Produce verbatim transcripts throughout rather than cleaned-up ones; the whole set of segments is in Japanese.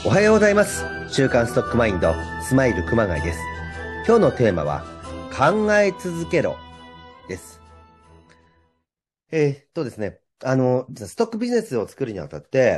おはようございます。週刊ストックマインドスマイル熊谷です。今日のテーマは考え続けろです。えーっとですね、あの、ストックビジネスを作るにあたって、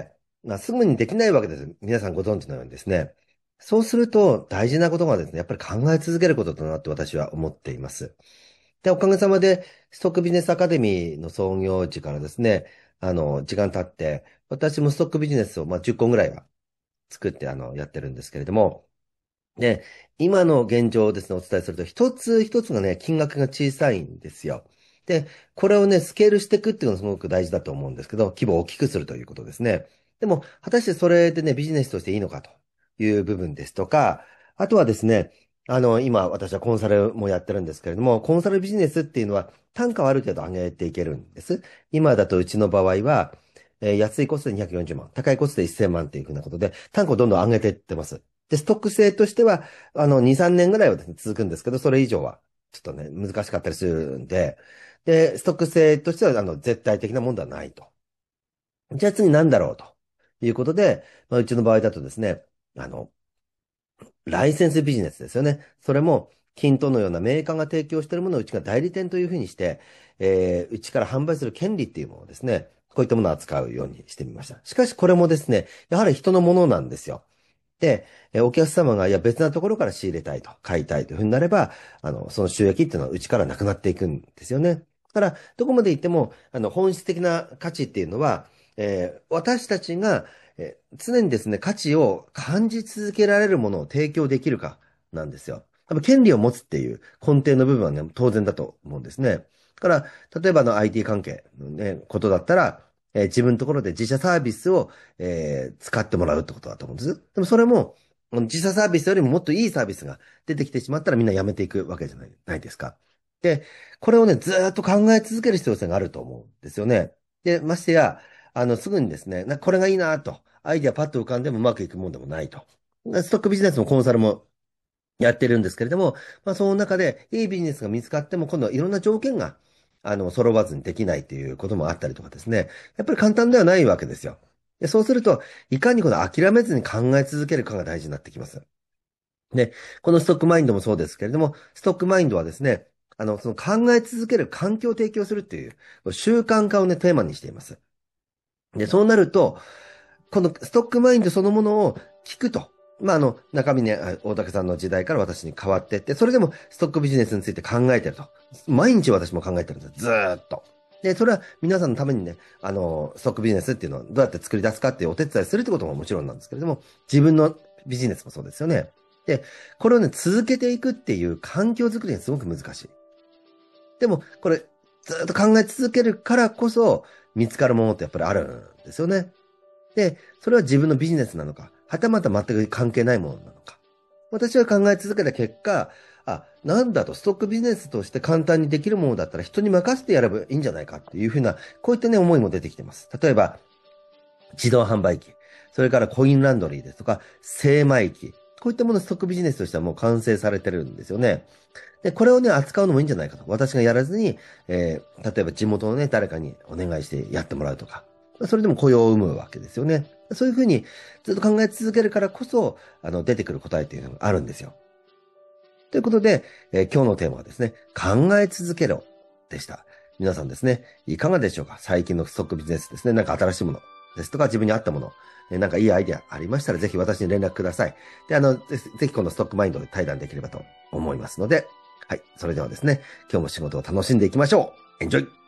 まあ、すぐにできないわけです。皆さんご存知のようにですね。そうすると大事なことがですね、やっぱり考え続けることだなって私は思っています。で、おかげさまでストックビジネスアカデミーの創業時からですね、あの、時間経って、私もストックビジネスをまあじゅっこぐらいは作ってあの、やってるんですけれども、で、今の現状をですね、お伝えすると、一つ一つがね、金額が小さいんですよ。で、これをね、スケールしていくっていうのがすごく大事だと思うんですけど、規模を大きくするということですね。でも、果たしてそれでね、ビジネスとしていいのかという部分ですとか、あとはですね、あの、今、私はコンサルもやってるんですけれども、コンサルビジネスっていうのは、単価はある程度上げていけるんです。今だとうちの場合は、えー安いコストでにひゃくよんじゅうまん、高いコストでせんまんっていうふうなことで、単価をどんどん上げていってます。で、ストック制としては、あの、に、さんねんぐらいはですね、続くんですけど、それ以上は、ちょっとね、難しかったりするんで、で、ストック制としては、あの、絶対的なものではないと。じゃあ次何だろうということで、まあ、うちの場合だとですね、あの、ライセンスビジネスですよね。それも、キントのようなメーカーが提供しているものをうちが代理店というふうにして、えー、うちから販売する権利っていうものをですね、こういったものを扱うようにしてみました。しかしこれもですね、やはり人のものなんですよ。で、えお客様が、いや、別なところから仕入れたいと、買いたいというふうになれば、あの、その収益っていうのはうちからなくなっていくんですよね。だから、どこまで行っても、あの、本質的な価値っていうのは、えー私たちが、えー常にですね、価値を感じ続けられるものを提供できるかなんですよ。多分、権利を持つっていう根底の部分はね、当然だと思うんですね。だから、例えばの アイティー 関係のね、ことだったら、えー自分のところで自社サービスを、えー使ってもらうってことだと思うんです。でもそれも、自社サービスよりももっといいサービスが出てきてしまったらみんなやめていくわけじゃない、ないですか。で、これをね、ずーっと考え続ける必要性があると思うんですよね。で、ましてや、あの、すぐにですね、なこれがいいなと、アイディアパッと浮かんでもうまくいくもんでもないと。ストックビジネスもコンサルもやってるんですけれども、まあ、その中でいいビジネスが見つかっても、今度はいろんな条件が、あの、揃わずにできないっていうこともあったりとかですね。やっぱり簡単ではないわけですよ。で、そうすると、いかにこの諦めずに考え続けるかが大事になってきます。で、このストックマインドもそうですけれども、ストックマインドはですね、あの、その考え続ける環境を提供するっていう習慣化をね、テーマにしています。で、そうなると、このストックマインドそのものを聞くと。まあ、あの、中身ね、大竹さんの時代から私に変わっていって、それでもストックビジネスについて考えてると。毎日私も考えてるんです。ずーっと。で、それは皆さんのためにね、あの、ストックビジネスっていうのをどうやって作り出すかっていうお手伝いするってことももちろんなんですけれども、自分のビジネスもそうですよね。で、これをね、続けていくっていう環境づくりがすごく難しい。でも、これ、ずっと考え続けるからこそ、見つかるものってやっぱりあるんですよね。で、それは自分のビジネスなのか、はたまた全く関係ないものなのか。私は考え続けた結果、あ、なんだと、ストックビジネスとして簡単にできるものだったら人に任せてやればいいんじゃないかっていうふうな、こういったね、思いも出てきてます。例えば、自動販売機、それからコインランドリーですとか、精米機、こういったものストックビジネスとしてはもう完成されてるんですよね。で、これをね、扱うのもいいんじゃないかと。私がやらずに、えー、例えば地元のね、誰かにお願いしてやってもらうとか。それでも雇用を生むわけですよね。そういうふうにずっと考え続けるからこそ、あの、出てくる答えっていうのがあるんですよ。ということで、えー今日のテーマはですね、考え続けろでした。皆さんですね、いかがでしょうか？最近のストックビジネスですね、なんか新しいものですとか自分に合ったもの、えーなんかいいアイデアありましたらぜひ私に連絡ください。で、あの、ぜひぜひこのストックマインドで対談できればと思いますので、はい。それではですね、今日も仕事を楽しんでいきましょう。エンジョイ